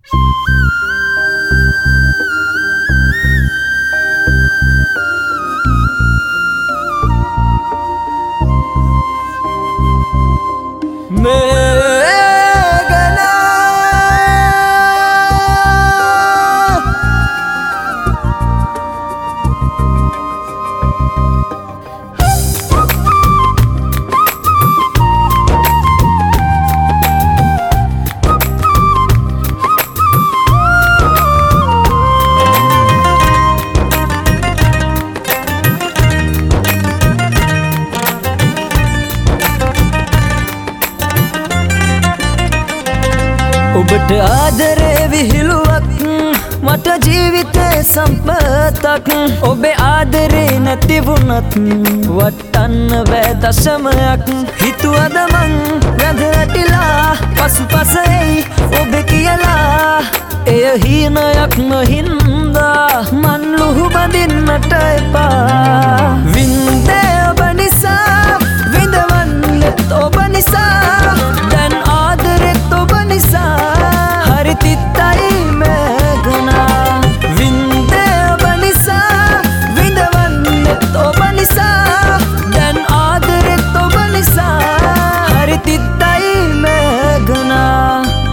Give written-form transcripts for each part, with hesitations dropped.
ඔබට ආදරේ විහිළුවක් මට ජීවිතේ සම්පතක් ඔබේ ආදරේ නැති වුණත් වටන්න බෑ දශමයක් හිතුවද මං වැඳලා පසුපස එයි ඔබ කියලා එය හීනයක්ම හින්දා මන් ලුහු බඳින්නට එපා වින්දේ ඔබ නිසා විඳවන්නෙත් ඔබ නිසා දැන් ආදරෙත් ඔබ නිසා හරි තිත්තයි මේගනා වින්දේ ඔබ නිසා විඳවන්නෙත් ඔබ නිසා දැන් ආදරෙත් ඔබ නිසා හරි තිත්තයි මේගනා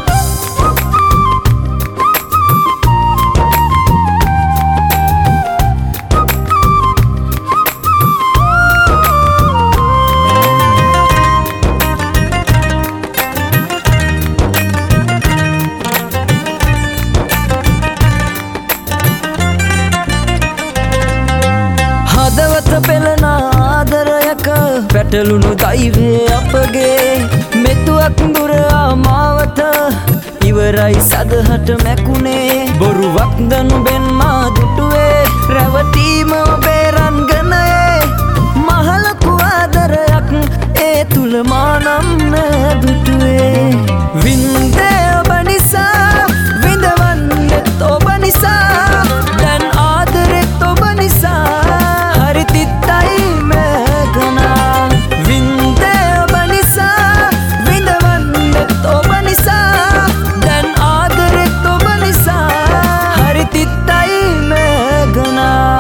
හදවත පෙළන ආදරයක පැටලුණු දෛවයේ අපගේ මෙතුවක් දුර ආමාවත ඉවරයි සදහට මැකුණේ බොරුවක් දනුබෙන් මා දුටුවේ රැවටීම ඔබේ රන්ගනයේ මහලකු ආදරයක් ඒ තුල මානම් දුටුවේ වින්දේ ඔබ නිසා විඳවන්නෙත් ඔබ නිසා දැන් ආදරෙත් ඔබ නිසා හරි තිත්තයි මේගනා වින්දේ ඔබ නිසා විඳවන්නෙත් ඔබ නිසා දැන් ආදරෙත් ඔබ නිසා හරි තිත්තයි මේගනා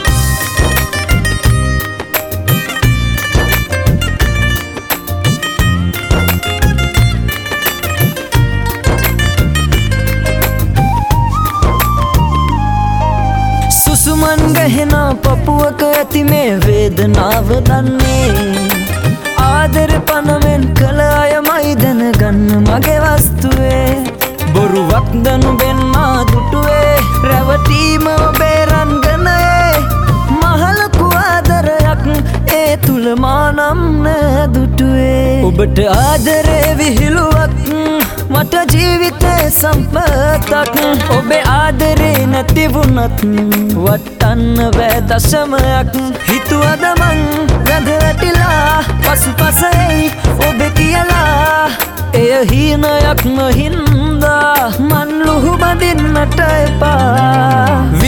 සුසුමන් ගහෙන පපුවක ඇති මේ වේදනාව දන්නේ ආදර පනවෙන් කළ අයමයි දැනගන්න මගේ වස්තුවේ බොරුවක් දනුබෙන් මා දුටුවේ රැවටීම ඔබේ රන්ගනයේ මහලකු ආදරයක් ඒ තුල මානම් දුටුවේ ඔබට ආදරේ විහිළුවක් මට ජීවිතේ සම්පතක් ඔබේ ආදරේ නැති වුණත් වටන්න බෑ දශමයක් හිතුවද මං වැඳලා පසුපස එයි ඔබ කියලා එය හීනයක්ම හින්දා මන් ලුහු බඳින්නට එපා